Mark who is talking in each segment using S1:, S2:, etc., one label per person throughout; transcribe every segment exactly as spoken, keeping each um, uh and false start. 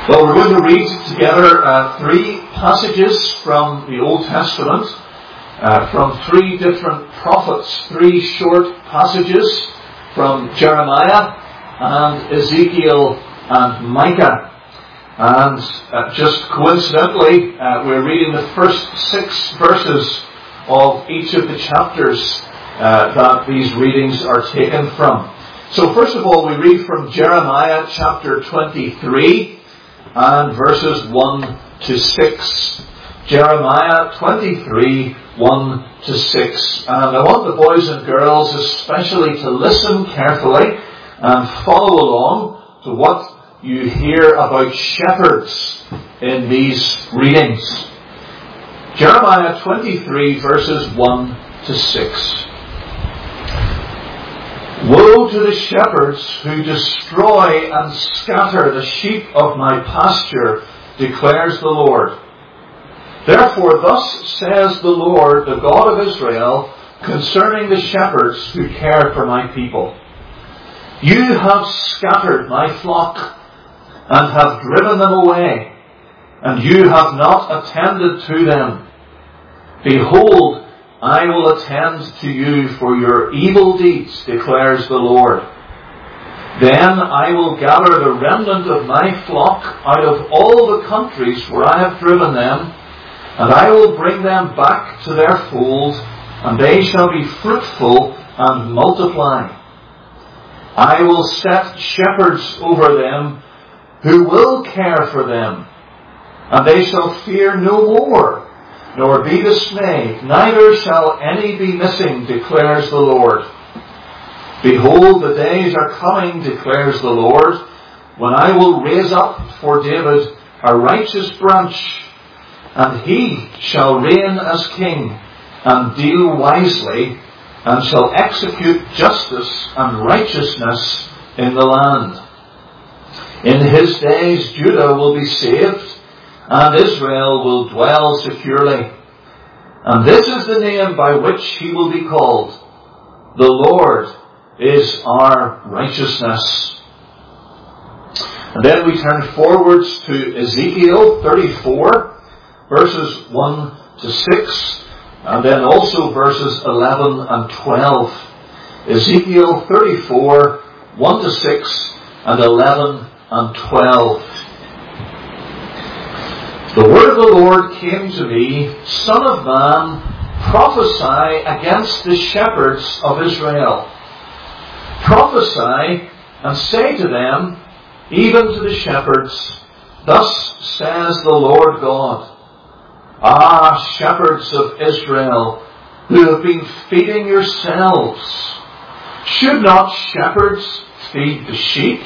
S1: Well, we're going to read together uh, three passages from the Old Testament, uh, from three different prophets, three short passages from Jeremiah and Ezekiel and Micah. And uh, just coincidentally, uh, we're reading the first six verses of each of the chapters uh, that these readings are taken from. So first of all, we read from Jeremiah chapter twenty-three and verses one to six. Jeremiah twenty-three, one to six. And I want the boys and girls especially to listen carefully and follow along to what you hear about shepherds in these readings. Jeremiah twenty-three, verses one to six. Woe to the shepherds who destroy and scatter the sheep of my pasture, declares the Lord. Therefore thus says the Lord, the God of Israel, concerning the shepherds who care for my people. You have scattered my flock and have driven them away, and you have not attended to them. Behold, I will attend to you for your evil deeds, declares the Lord. Then I will gather the remnant of my flock out of all the countries where I have driven them, and I will bring them back to their fold, and they shall be fruitful and multiply. I will set shepherds over them who will care for them, and they shall fear no more, nor be dismayed, neither shall any be missing, declares the Lord. Behold, the days are coming, declares the Lord, when I will raise up for David a righteous branch, and he shall reign as king, and deal wisely, and shall execute justice and righteousness in the land. In his days Judah will be saved, and Israel will dwell securely. And this is the name by which he will be called. The Lord is our righteousness. And then we turn forwards to Ezekiel thirty-four, verses one to six, and then also verses eleven and twelve. Ezekiel thirty-four, one to six, and eleven and twelve. The word of the Lord came to me, Son of man, prophesy against the shepherds of Israel. Prophesy and say to them, even to the shepherds, thus says the Lord God. Ah, shepherds of Israel, who have been feeding yourselves, should not shepherds feed the sheep?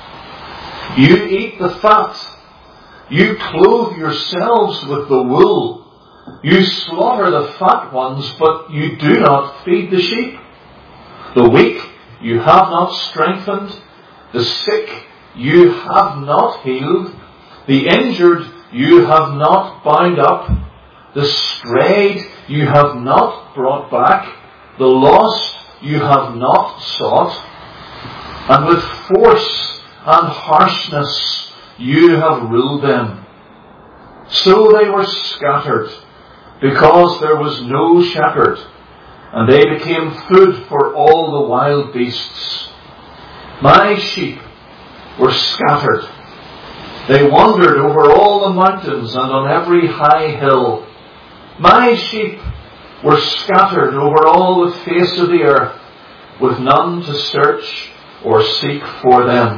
S1: You eat the fat. You clothe yourselves with the wool. You slaughter the fat ones, but you do not feed the sheep. The weak you have not strengthened. The sick you have not healed. The injured you have not bound up. The strayed you have not brought back. The lost you have not sought. And with force and harshness you have ruled them. So they were scattered, because there was no shepherd, and they became food for all the wild beasts. My sheep were scattered. They wandered over all the mountains and on every high hill. My sheep were scattered over all the face of the earth, with none to search or seek for them.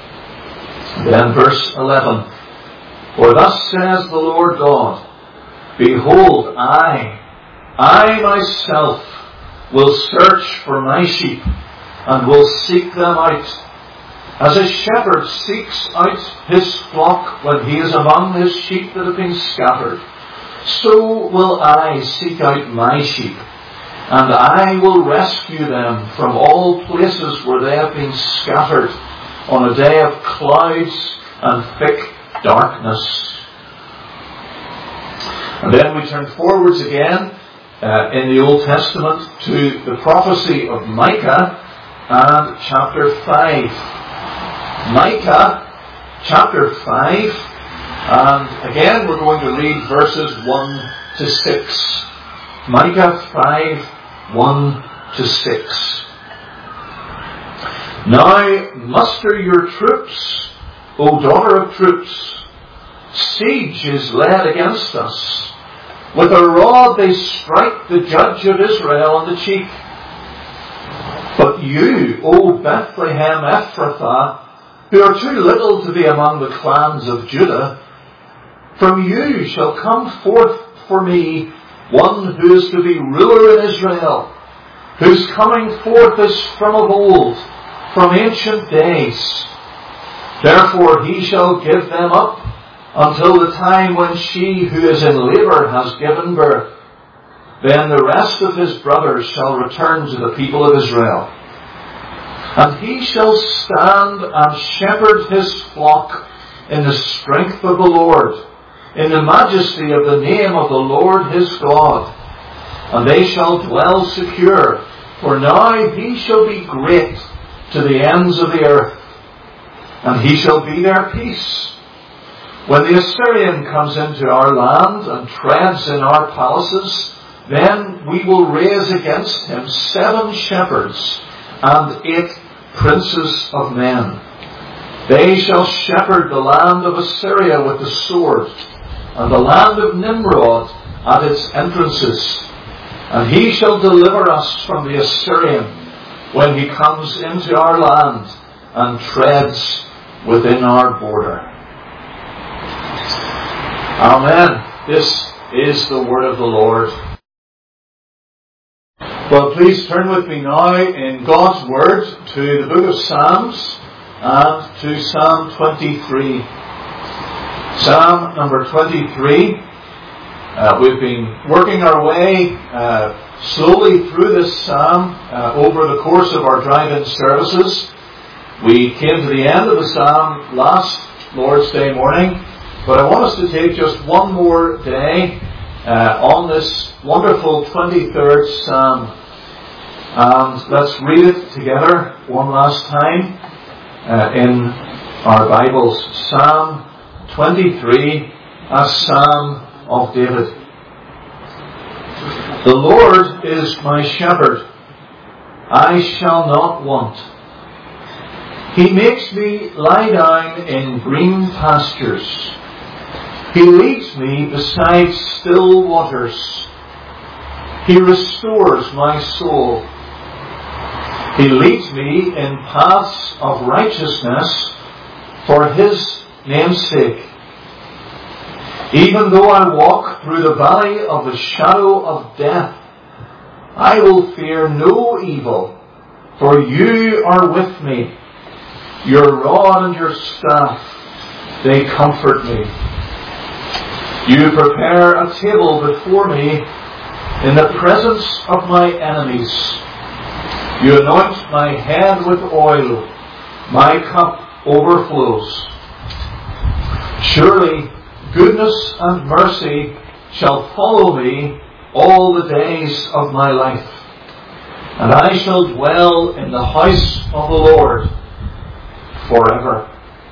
S1: Then verse eleven. For thus says the Lord God, behold, I, I myself will search for my sheep, and will seek them out. As a shepherd seeks out his flock when he is among his sheep that have been scattered, so will I seek out my sheep, and I will rescue them from all places where they have been scattered, on a day of clouds and thick darkness. And then we turn forwards again uh, in the Old Testament to the prophecy of Micah and chapter five. Micah chapter five, and again we're going to read verses one to six. Micah five, one to six. Now muster your troops, O daughter of troops. Siege is led against us. With a rod they strike the judge of Israel on the cheek. But you, O Bethlehem Ephrathah, who are too little to be among the clans of Judah, from you shall come forth for me one who is to be ruler in Israel, whose coming forth is from of old, from ancient days. Therefore he shall give them up until the time when she who is in labour has given birth. Then the rest of his brothers shall return to the people of Israel. And he shall stand and shepherd his flock in the strength of the Lord, in the majesty of the name of the Lord his God. And they shall dwell secure, for now he shall be great to the ends of the earth, and he shall be their peace. When the Assyrian comes into our land and treads in our palaces, then we will raise against him seven shepherds and eight princes of men. They shall shepherd the land of Assyria with the sword, and the land of Nimrod at its entrances. And he shall deliver us from the Assyrian when he comes into our land and treads within our border. Amen. This is the word of the Lord. Well, please turn with me now in God's Word to the book of Psalms and to Psalm twenty-three. Psalm number twenty-three. Uh, we've been working our way uh, slowly through this psalm uh, over the course of our drive-in services. We came to the end of the psalm last Lord's Day morning, but I want us to take just one more day uh, on this wonderful twenty-third psalm. And let's read it together one last time uh, in our Bibles. Psalm twenty-three, a Psalm of David. The Lord is my shepherd, I shall not want. He makes me lie down in green pastures. He leads me beside still waters. He restores my soul. He leads me in paths of righteousness for his name's sake. Even though I walk through the valley of the shadow of death, I will fear no evil, for you are with me. Your rod and your staff, they comfort me. You prepare a table before me in the presence of my enemies. You anoint my head with oil. My cup overflows. Surely goodness and mercy shall follow me all the days of my life, and I shall dwell in the house of the Lord forever.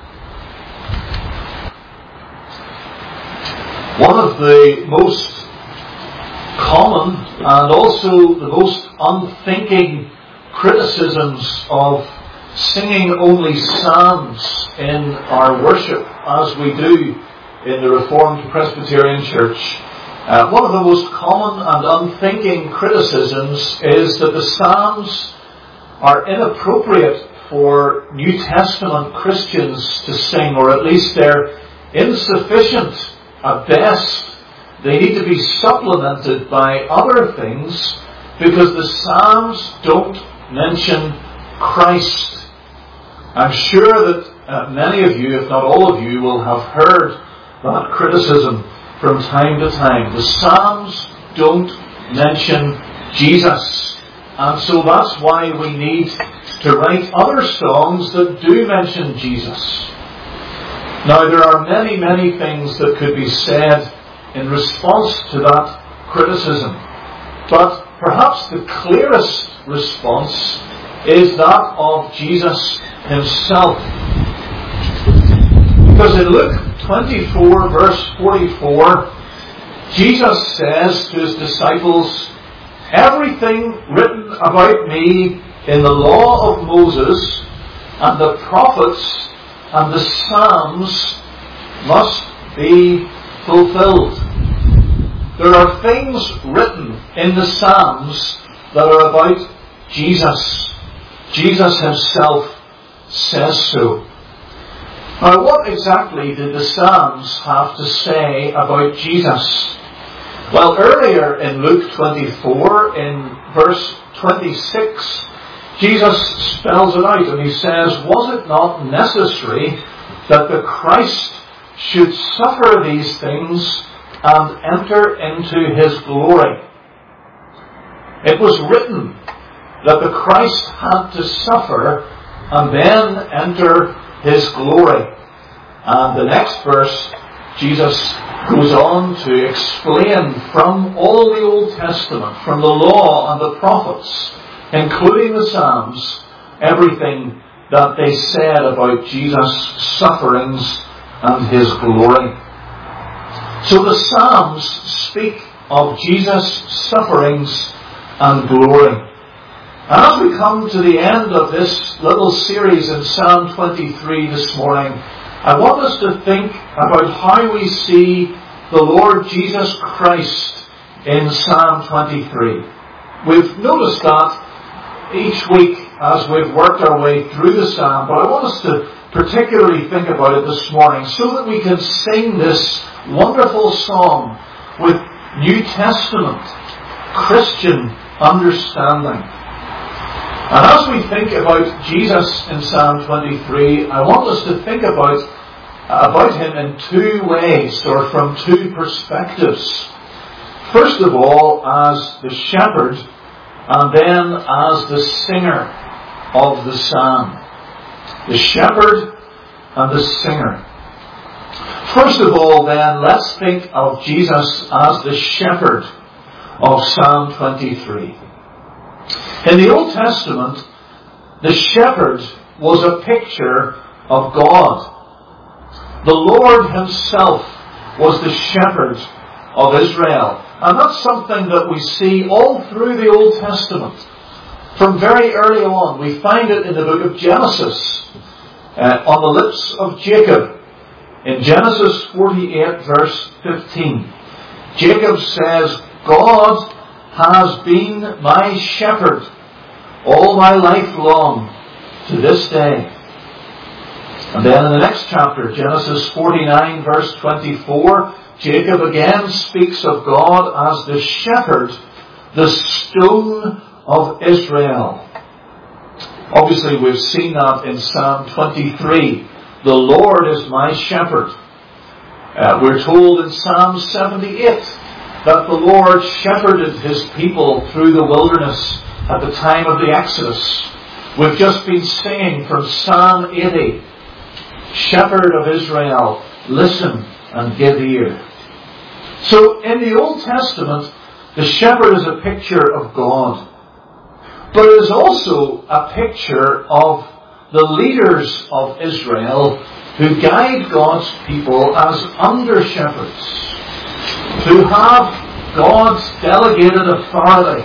S1: One of the most common and also the most unthinking criticisms of singing only psalms in our worship, as we do in the Reformed Presbyterian Church, uh, one of the most common and unthinking criticisms is that the psalms are inappropriate for New Testament Christians to sing, or at least they're insufficient at best. They need to be supplemented by other things because the psalms don't mention Christ. I'm sure that uh, many of you, if not all of you, will have heard that criticism from time to time. The psalms don't mention Jesus, and so that's why we need to write other songs that do mention Jesus. Now, there are many, many things that could be said in response to that criticism, but perhaps the clearest response is that of Jesus himself. Because in Luke twenty-four, verse forty-four, Jesus says to his disciples, everything written about me in the law of Moses and the prophets and the Psalms must be fulfilled. There are things written in the Psalms that are about Jesus. Jesus himself says so. Now, what exactly did the Psalms have to say about Jesus? Well, earlier in Luke twenty-four, in verse twenty-six, Jesus spells it out and he says, was it not necessary that the Christ should suffer these things and enter into his glory? It was written that the Christ had to suffer and then enter his glory. And the next verse, Jesus goes on to explain from all the Old Testament, from the law and the prophets, including the Psalms, everything that they said about Jesus' sufferings and his glory. So the Psalms speak of Jesus' sufferings and glory. And as we come to the end of this little series in Psalm twenty-three this morning, I want us to think about how we see the Lord Jesus Christ in Psalm twenty-three. We've noticed that each week as we've worked our way through the Psalm, but I want us to particularly think about it this morning so that we can sing this wonderful song with New Testament Christian understanding. And as we think about Jesus in Psalm twenty-three, I want us to think about, uh, about him in two ways, or from two perspectives. First of all, as the shepherd, and then as the singer of the psalm. The shepherd and the singer. First of all, then, let's think of Jesus as the shepherd of Psalm twenty-three. In the Old Testament, the shepherd was a picture of God. The Lord himself was the shepherd of Israel. And that's something that we see all through the Old Testament. From very early on, we find it in the book of Genesis, uh, on the lips of Jacob. In Genesis forty-eight, verse fifteen, Jacob says, God has been my shepherd all my life long to this day. And then in the next chapter, Genesis forty-nine, verse twenty-four, Jacob again speaks of God as the shepherd, the stone of Israel. Obviously, we've seen that in Psalm twenty-three. The Lord is my shepherd. Uh, we're told in Psalm seventy-eight that the Lord shepherded his people through the wilderness at the time of the Exodus. We've just been singing from Psalm eighty, Shepherd of Israel, listen and give ear. So in the Old Testament, the shepherd is a picture of God. But it is also a picture of the leaders of Israel who guide God's people as under-shepherds, who have God's delegated authority.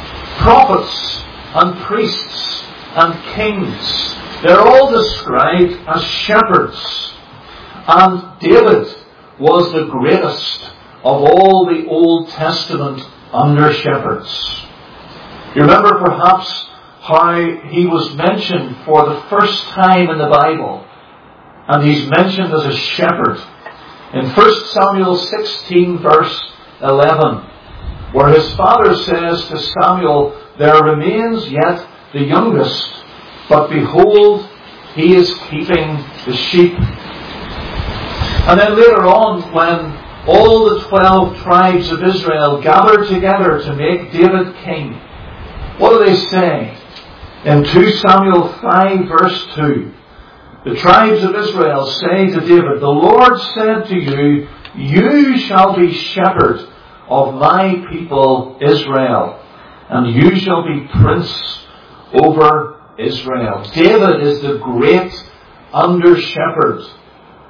S1: Prophets and priests and kings, they're all described as shepherds. And David was the greatest of all the Old Testament under-shepherds. You remember perhaps how he was mentioned for the first time in the Bible. And he's mentioned as a shepherd in First Samuel sixteen, verse eleven, where his father says to Samuel, there remains yet the youngest, but behold, he is keeping the sheep. And then later on, when all the twelve tribes of Israel gathered together to make David king, what do they say? In Second Samuel five, verse two, the tribes of Israel say to David, the Lord said to you, you shall be shepherd of my people Israel, and you shall be prince over Israel. David is the great under-shepherd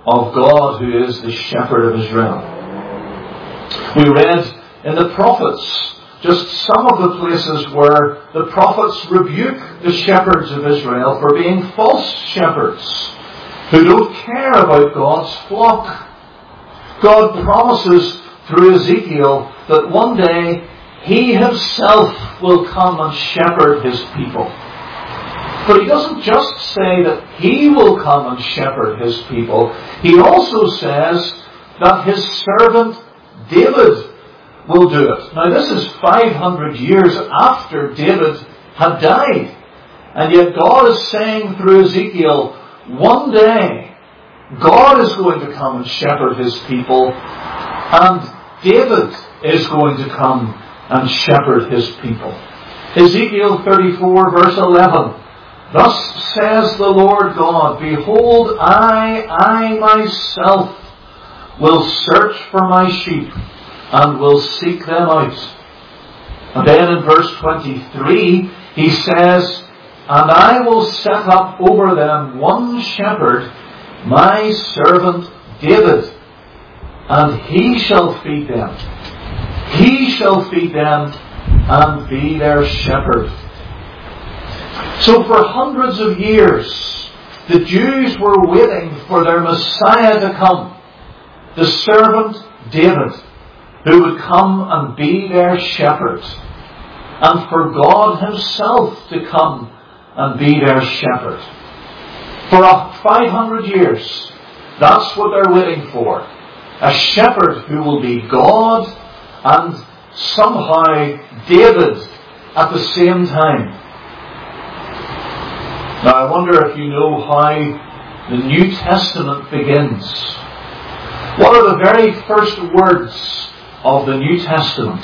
S1: of God who is the shepherd of Israel. We read in the prophets just some of the places where the prophets rebuke the shepherds of Israel for being false shepherds who don't care about God's flock. God promises through Ezekiel that one day He Himself will come and shepherd His people. But He doesn't just say that He will come and shepherd His people. He also says that His servant David will do it. Now this is five hundred years after David had died. And yet God is saying through Ezekiel, one day God is going to come and shepherd His people, and David is going to come and shepherd His people. Ezekiel thirty-four verse eleven. Thus says the Lord God, behold, I, I myself will search for my sheep and will seek them out. And then in verse twenty-three, he says, and I will set up over them one shepherd, my servant David, and he shall feed them. He shall feed them and be their shepherd. So for hundreds of years, the Jews were waiting for their Messiah to come, the servant David, who would come and be their shepherd, and for God Himself to come and be their shepherd. For five hundred years, that's what they're waiting for. A shepherd who will be God and somehow David at the same time. Now I wonder if you know how the New Testament begins. What are the very first words of the New Testament?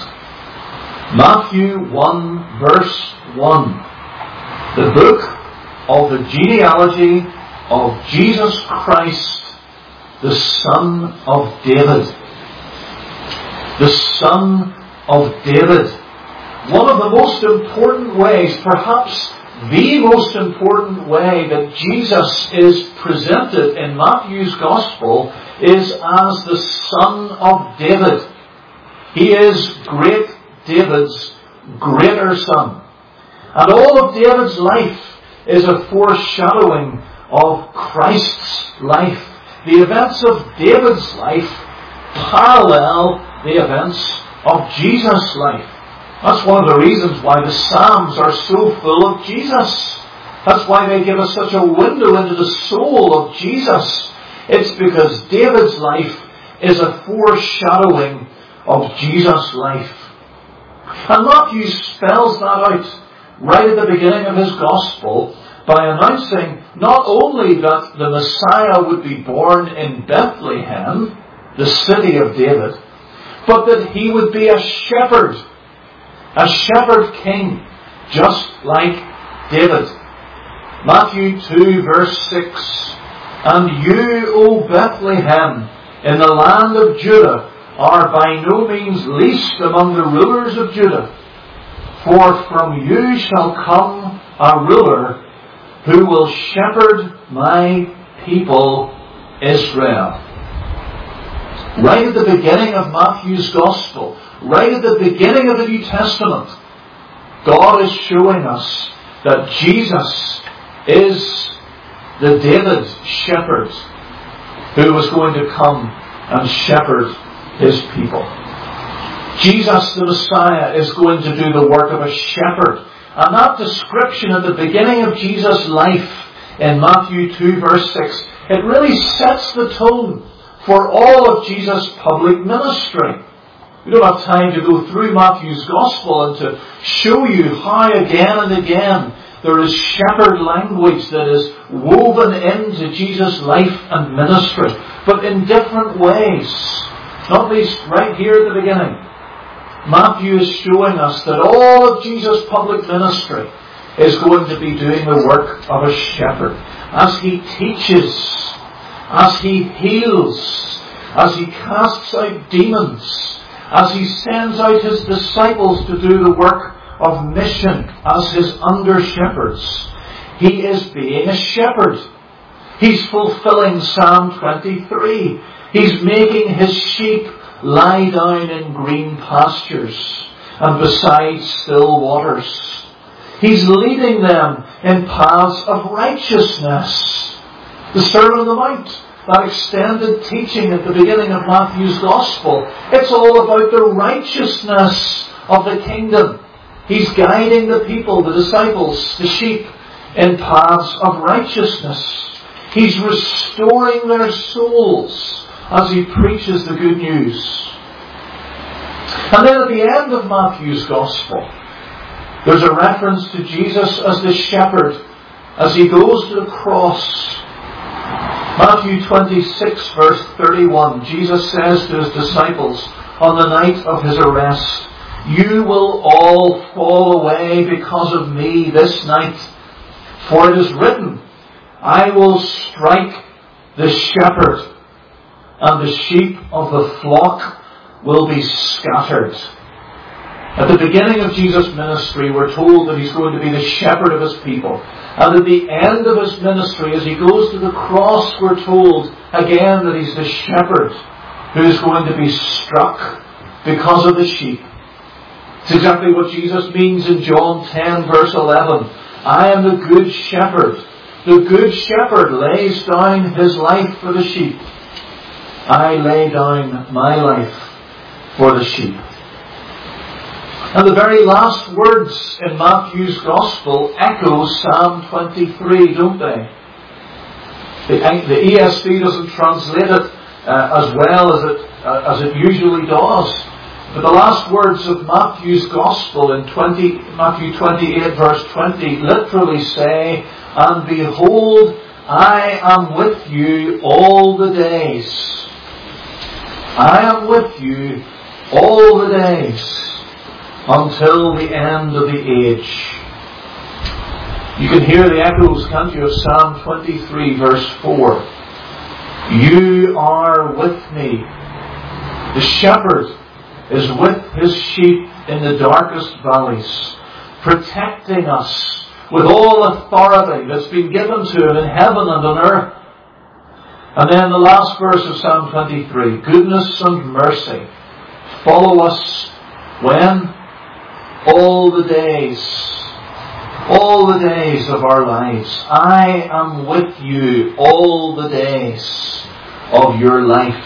S1: Matthew one verse one. The book of the genealogy of Jesus Christ, the Son of David. The Son of David. One of the most important ways, perhaps the most important way that Jesus is presented in Matthew's Gospel is as the Son of David. He is great David's greater son. And all of David's life is a foreshadowing of Christ's life. The events of David's life parallel the events of Jesus' life. That's one of the reasons why the Psalms are so full of Jesus. That's why they give us such a window into the soul of Jesus. It's because David's life is a foreshadowing of Jesus' life. And Matthew spells that out right at the beginning of his Gospel by announcing not only that the Messiah would be born in Bethlehem, the city of David, but that He would be a shepherd, a shepherd king, just like David. Matthew two verse six. And you, O Bethlehem, in the land of Judah, are by no means least among the rulers of Judah. For from you shall come a ruler who will shepherd my people Israel. Right at the beginning of Matthew's Gospel, right at the beginning of the New Testament, God is showing us that Jesus is the David shepherd who was going to come and shepherd His people. Jesus the Messiah is going to do the work of a shepherd. And that description at the beginning of Jesus' life in Matthew two verse six, it really sets the tone for all of Jesus' public ministry. We don't have time to go through Matthew's Gospel and to show you how again and again there is shepherd language that is woven into Jesus' life and ministry, but in different ways. Not least right here at the beginning. Matthew is showing us that all of Jesus' public ministry is going to be doing the work of a shepherd. As He teaches, as He heals, as He casts out demons, as He sends out His disciples to do the work of mission as His under-shepherds, He is being a shepherd. He's fulfilling Psalm twenty-three. He's making his sheep lie down in green pastures and beside still waters. He's leading them in paths of righteousness. The Sermon on the Mount, that extended teaching at the beginning of Matthew's Gospel, it's all about the righteousness of the kingdom. He's guiding the people, the disciples, the sheep, in paths of righteousness. He's restoring their souls as he preaches the good news. And then at the end of Matthew's Gospel, there's a reference to Jesus as the shepherd as he goes to the cross. Matthew twenty-six verse thirty-one, Jesus says to his disciples on the night of his arrest, "You will all fall away because of me this night, for it is written, I will strike the shepherd, and the sheep of the flock will be scattered." At the beginning of Jesus' ministry, we're told that he's going to be the shepherd of his people. And at the end of his ministry, as he goes to the cross, we're told again that he's the shepherd who is going to be struck because of the sheep. It's exactly what Jesus means in John ten verse eleven. "I am the good shepherd. The good shepherd lays down his life for the sheep. I lay down my life for the sheep." And the very last words in Matthew's Gospel echo Psalm twenty-three, don't they? The, the E S V doesn't translate it uh, as well as it, uh, as it usually does. But the last words of Matthew's Gospel in twenty, Matthew twenty-eight verse twenty literally say, "And behold, I am with you all the days." I am with you all the days until the end of the age. You can hear the echoes, can't you, of Psalm twenty-three verse four. "You are with me." The shepherd is with his sheep in the darkest valleys, protecting us with all authority that's been given to him in heaven and on earth. And then the last verse of Psalm twenty-three, "Goodness and mercy follow us when? All the days, all the days of our lives. I am with you all the days of your life."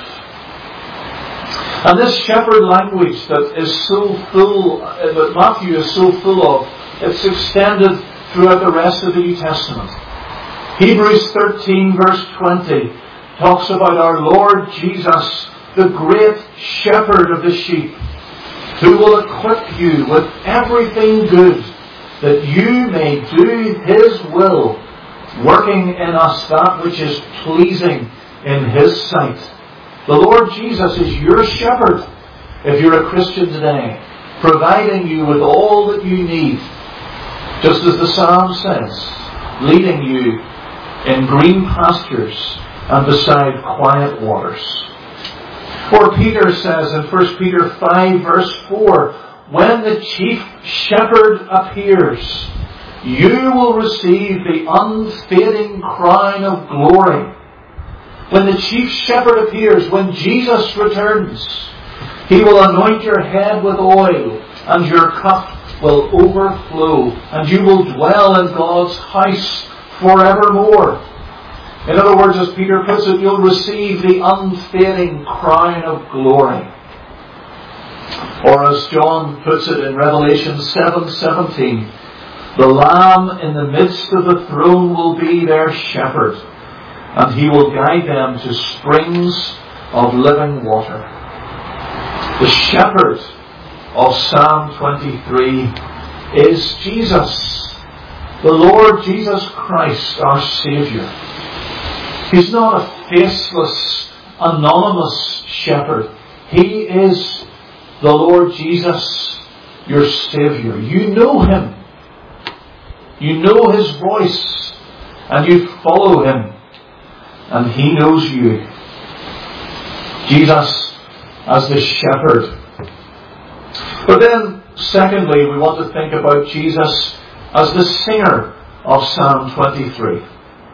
S1: And this shepherd language that is so full, that Matthew is so full of, it's extended throughout the rest of the New Testament. Hebrews thirteen verse twenty talks about our Lord Jesus, the great shepherd of the sheep, who will equip you with everything good, that you may do his will, working in us that which is pleasing in his sight. The Lord Jesus is your shepherd, if you're a Christian today, providing you with all that you need, just as the Psalm says, leading you in green pastures and beside quiet waters. Or Peter says in First Peter five verse four, "When the chief shepherd appears, you will receive the unfading crown of glory." When the chief shepherd appears, when Jesus returns, he will anoint your head with oil, and your cup will overflow, and you will dwell in God's house forevermore. In other words, as Peter puts it, you'll receive the unfading crown of glory. Or as John puts it in Revelation seven seventeen, "The Lamb in the midst of the throne will be their shepherd, and he will guide them to springs of living water." The shepherd of Psalm twenty-three is Jesus, the Lord Jesus Christ, our Saviour. He's not a faceless, anonymous shepherd. He is the Lord Jesus, your Saviour. You know him. You know his voice, and you follow him, and he knows you. Jesus as the shepherd. But then, secondly, we want to think about Jesus as the singer of Psalm twenty-three.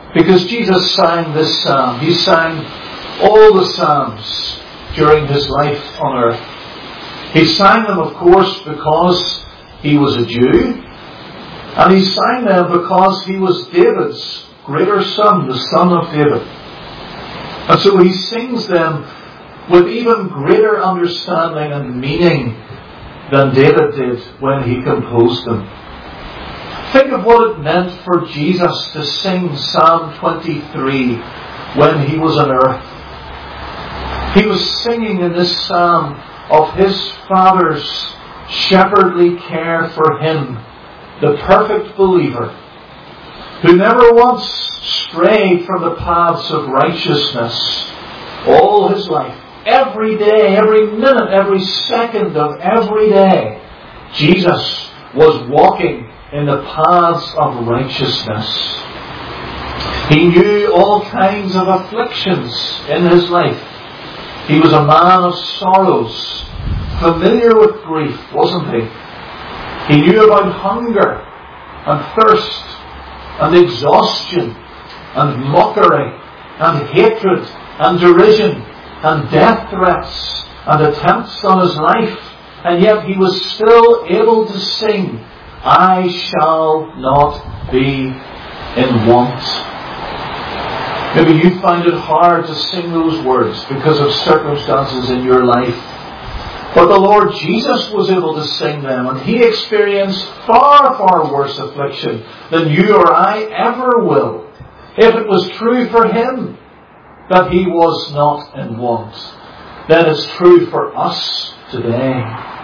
S1: Because Jesus sang this psalm. He sang all the psalms during his life on earth. He sang them, of course, because he was a Jew. And he sang them because he was David's greater son, the son of David. And so he sings them with even greater understanding and meaning than David did when he composed them. Think of what it meant for Jesus to sing Psalm twenty-three when he was on earth. He was singing in this psalm of his Father's shepherdly care for him, the perfect believer, who never once strayed from the paths of righteousness all his life. Every day, every minute, every second of every day, Jesus was walking in the paths of righteousness. He knew all kinds of afflictions in his life. He was a man of sorrows, familiar with grief, wasn't he? He knew about hunger and thirst and exhaustion and mockery and hatred and derision and death threats and attempts on his life, and yet he was still able to sing, I shall not be in want. Maybe you find it hard to sing those words because of circumstances in your life. But the Lord Jesus was able to sing them, and he experienced far, far worse affliction than you or I ever will. If it was true for him that he was not in want, then it's true for us today.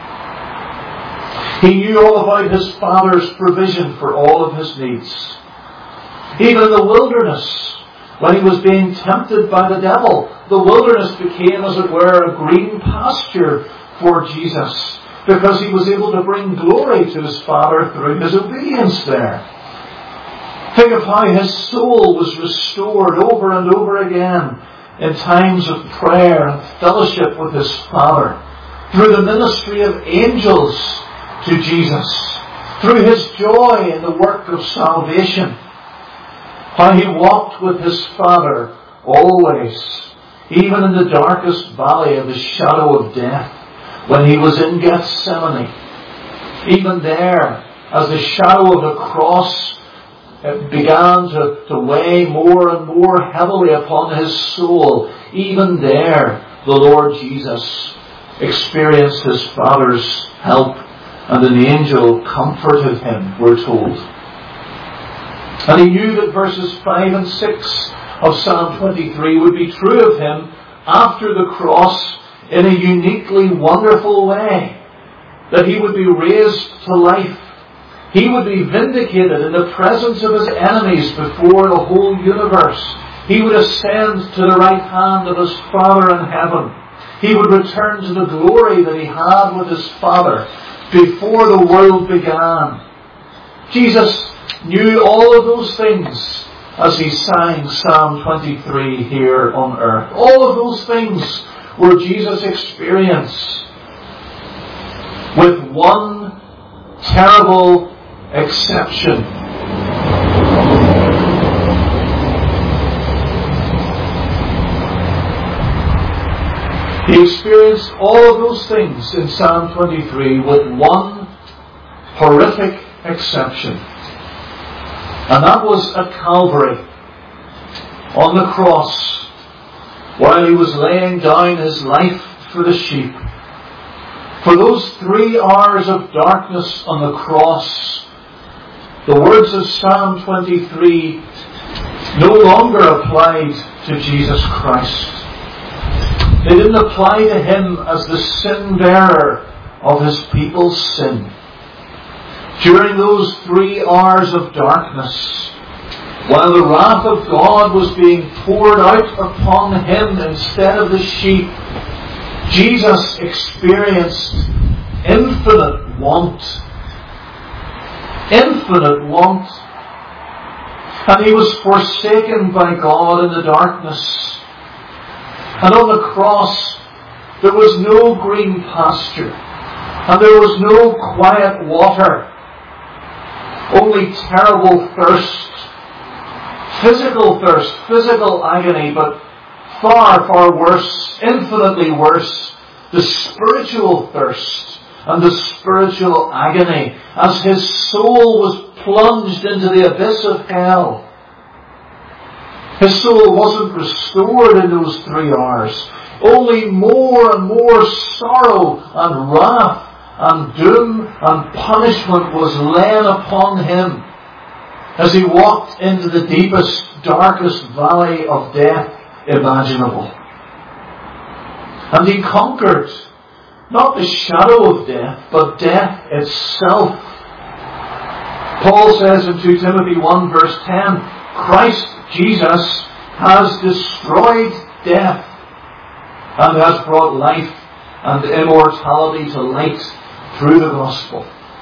S1: He knew all about his Father's provision for all of his needs. Even in the wilderness, when he was being tempted by the devil, the wilderness became, as it were, a green pasture for Jesus, because he was able to bring glory to his Father through his obedience there. Think of how his soul was restored over and over again in times of prayer and fellowship with his Father, through the ministry of angels to Jesus, through his joy in the work of salvation, how he walked with his Father always, even in the darkest valley of the shadow of death, when he was in Gethsemane. Even there, as the shadow of the cross began to, to weigh more and more heavily upon his soul, even there the Lord Jesus experienced his Father's help, and an angel comforted him, we're told. And he knew that verses five and six of Psalm twenty-three would be true of him after the cross in a uniquely wonderful way. That he would be raised to life. He would be vindicated in the presence of his enemies before the whole universe. He would ascend to the right hand of his Father in heaven. He would return to the glory that he had with his Father before the world began. Jesus knew all of those things as he sang Psalm twenty-three here on earth. All of those things were Jesus' experience, with one terrible exception. He experienced all of those things in Psalm twenty-three with one horrific exception. And that was at Calvary, on the cross, while he was laying down his life for the sheep. For those three hours of darkness on the cross, the words of Psalm twenty-three no longer applied to Jesus Christ. They didn't apply to him as the sin bearer of his people's sin. During those three hours of darkness, while the wrath of God was being poured out upon him instead of the sheep, Jesus experienced infinite want. Infinite want. And he was forsaken by God in the darkness. And on the cross, there was no green pasture, and there was no quiet water, only terrible thirst, physical thirst, physical agony, but far, far worse, infinitely worse, the spiritual thirst and the spiritual agony as his soul was plunged into the abyss of hell. His soul wasn't restored in those three hours. Only more and more sorrow and wrath and doom and punishment was laid upon him as he walked into the deepest, darkest valley of death imaginable. And he conquered not the shadow of death, but death itself. Paul says in Second Timothy one verse ten, Christ Jesus has destroyed death and has brought life and immortality to light through the gospel.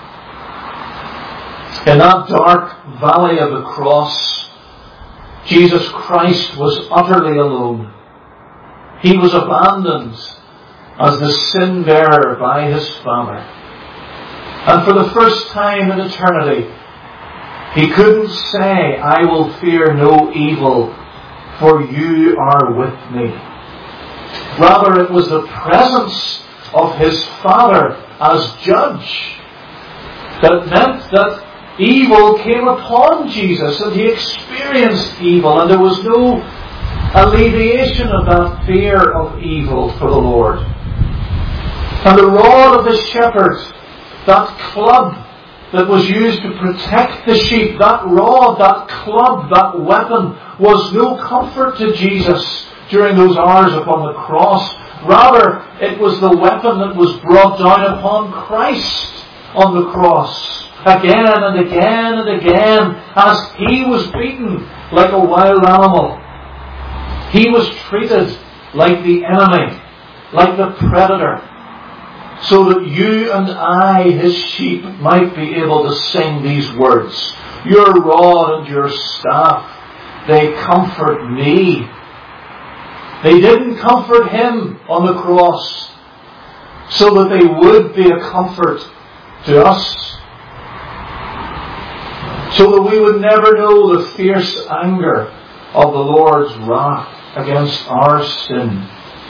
S1: In that dark valley of the cross, Jesus Christ was utterly alone. He was abandoned as the sin bearer by his Father. And for the first time in eternity, he couldn't say, I will fear no evil, for you are with me. Rather, it was the presence of his Father as judge that meant that evil came upon Jesus and he experienced evil, and there was no alleviation of that fear of evil for the Lord. And the rod of the shepherd, that club that was used to protect the sheep, that rod, that club, that weapon, was no comfort to Jesus during those hours upon the cross. Rather, it was the weapon that was brought down upon Christ on the cross, again and again and again, as he was beaten like a wild animal. He was treated like the enemy, like the predator, so that you and I, his sheep, might be able to sing these words. Your rod and your staff, they comfort me. They didn't comfort him on the cross, so that they would be a comfort to us, so that we would never know the fierce anger of the Lord's wrath against our sin.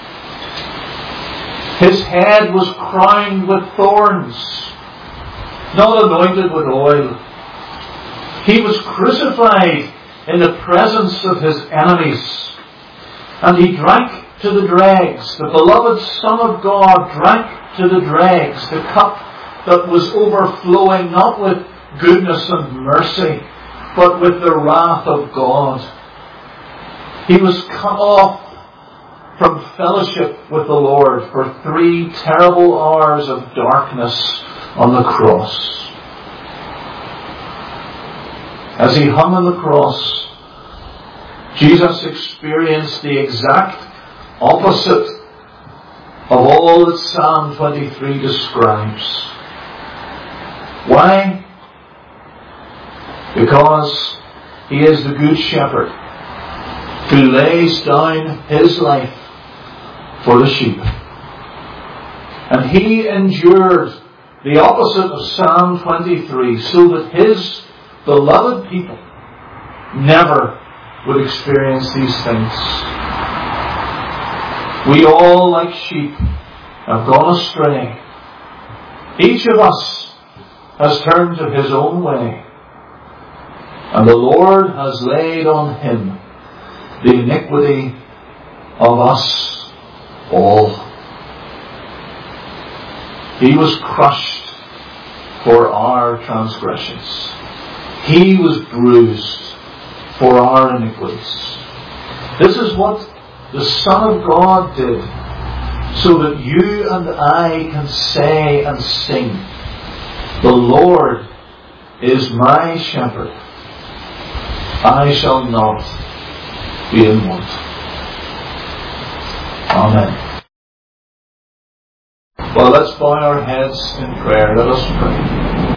S1: His head was crowned with thorns, not anointed with oil. He was crucified in the presence of his enemies, and he drank to the dregs. The beloved Son of God drank to the dregs the cup that was overflowing not with goodness and mercy, but with the wrath of God. He was cut off from fellowship with the Lord for three terrible hours of darkness on the cross. As he hung on the cross, Jesus experienced the exact opposite of all that Psalm twenty-three describes. Why? Because he is the Good Shepherd who lays down his life for the sheep. And he endured the opposite of Psalm twenty-three so that his beloved people never would experience these things. We all, like sheep, have gone astray. Each of us has turned to his own way, and the Lord has laid on him the iniquity of us all. He was crushed for our transgressions. He was bruised for our iniquities. This is what the Son of God did, so that you and I can say and sing, the Lord is my shepherd. I shall not be in want. Amen. Well, let's bow our heads in prayer. Let us pray.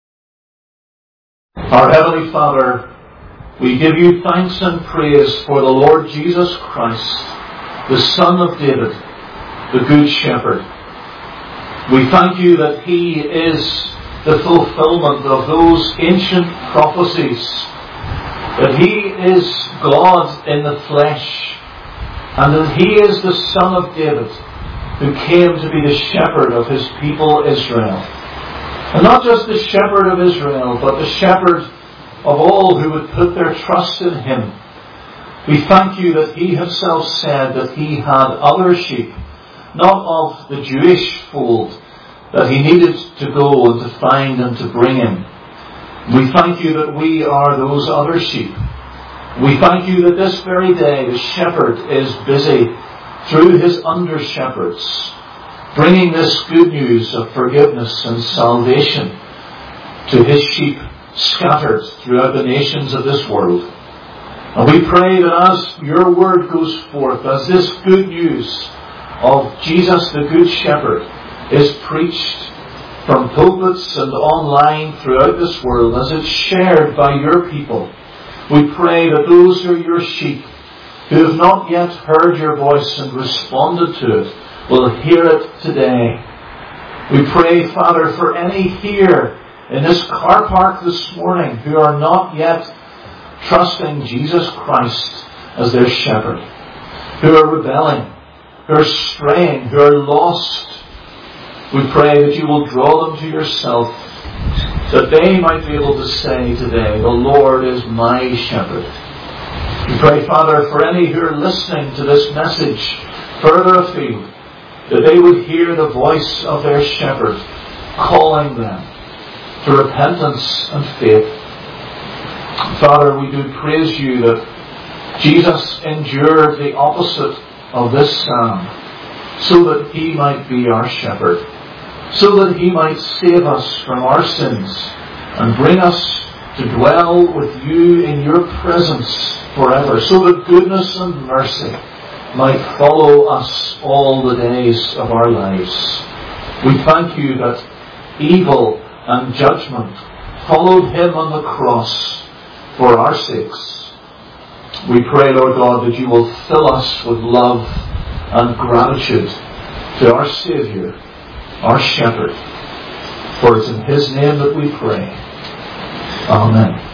S1: Our Heavenly Father, we give you thanks and praise for the Lord Jesus Christ, the Son of David, the Good Shepherd. We thank you that he is the fulfillment of those ancient prophecies that He is God in the flesh, and that He is the Son of David, who came to be the shepherd of His people Israel. And not just the shepherd of Israel, but the shepherd of all who would put their trust in Him. We thank You that He Himself said that He had other sheep, not of the Jewish fold, that He needed to go and to find and to bring in. We thank You that we are those other sheep. We thank You that this very day the shepherd is busy through his under-shepherds, bringing this good news of forgiveness and salvation to His sheep scattered throughout the nations of this world. And we pray that as Your word goes forth, as this good news of Jesus the Good Shepherd is preached from pulpits and online throughout this world, as it's shared by Your people, we pray that those who are Your sheep, who have not yet heard Your voice and responded to it, will hear it today. We pray, Father, for any here in this car park this morning who are not yet trusting Jesus Christ as their shepherd, who are rebelling, who are straying, who are lost. We pray that You will draw them to Yourself, that they might be able to say today, the Lord is my shepherd. We pray, Father, for any who are listening to this message further afield, that they would hear the voice of their shepherd calling them to repentance and faith. Father, we do praise You that Jesus endured the opposite of this psalm, so that He might be our shepherd, so that He might save us from our sins and bring us to dwell with You in Your presence forever, so that goodness and mercy might follow us all the days of our lives. We thank You that evil and judgment followed Him on the cross for our sakes. We pray, Lord God, that You will fill us with love and gratitude to our Saviour, our Shepherd. For it's in His name that we pray. Amen.